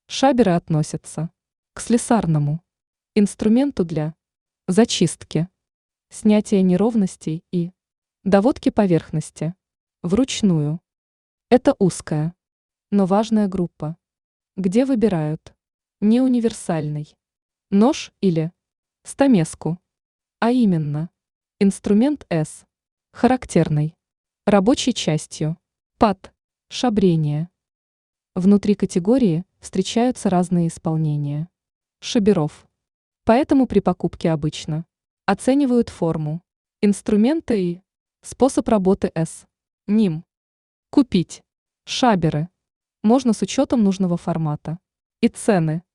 Шаберы относятся к слесарному инструменту для зачистки, снятия неровностей и доводки поверхности вручную. Это узкая, но важная группа, где выбирают не универсальный нож или стамеску, а именно инструмент С, характерный рабочей частью под шабрение. Внутри категории встречаются разные исполнения шаберов. Поэтому при покупке обычно оценивают форму инструмента и способ работы с ним. Купить шаберы можно с учетом нужного формата и цены.